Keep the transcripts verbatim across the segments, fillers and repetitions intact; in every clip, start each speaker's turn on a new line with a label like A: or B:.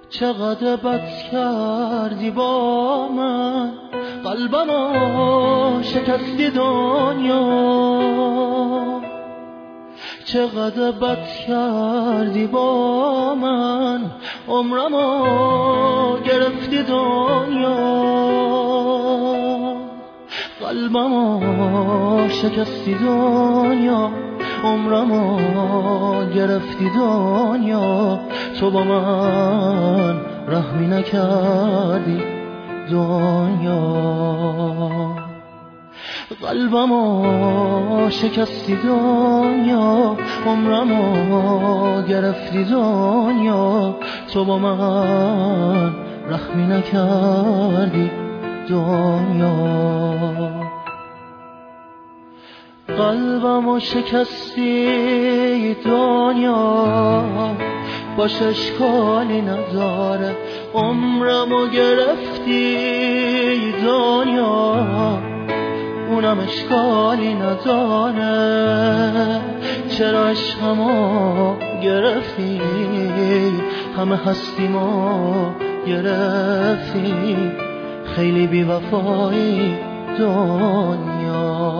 A: چقدر بد کردی با من، قلبمو شکستی دنیا. چقدر بد کردی با من، عمرمو گرفتی دنیا. قلبمو شکستی دنیا، عمرمو گرفتی دنیا. تو با من رحمی نکردی دنیا. قلبمو شکستی دنیا، عمرمو گرفتی دنیا. تو با من رحمی نکردی دنیا. قلبمو شکستی دنیا، باش اشکالی نداره. عمرمو گرفتی دنیا، اونم اشکالی نداره. چرا عشقمو گرفتی، همه هستیمو گرفتی. خیلی بی وفایی دنیا.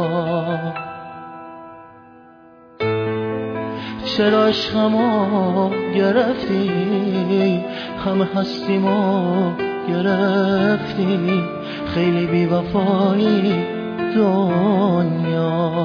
A: چرا عشقمو گرفتی، همه هستیمو گرفتی. خیلی بی وفایی دنیا.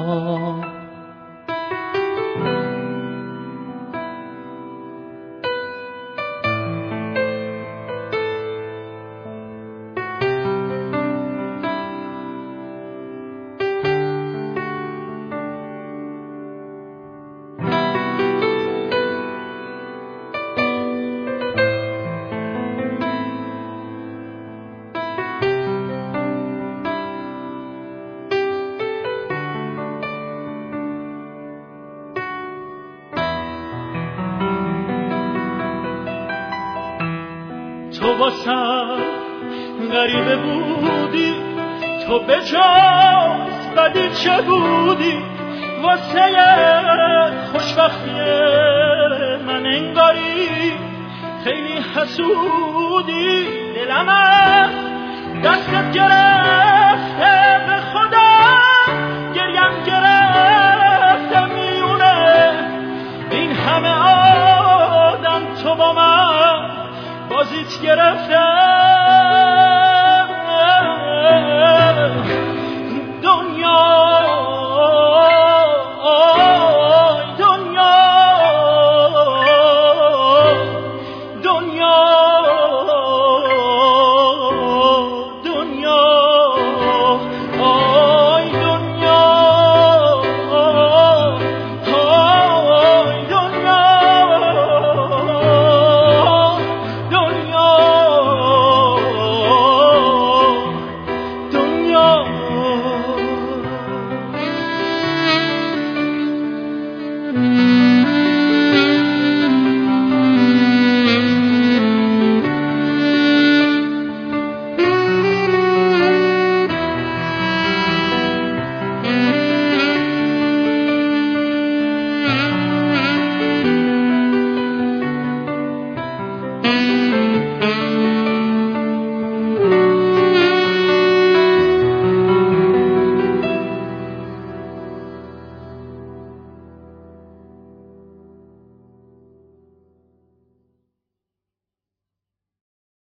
B: تو واسم غریبه بودی، تو به جز بدی چه بودی. واسه خوشبختی من انگاری خیلی حسودی. دلم از دستت گرفته به خدا، گریم گرفته میونه این همه آدم. تو با من بازیت گرفته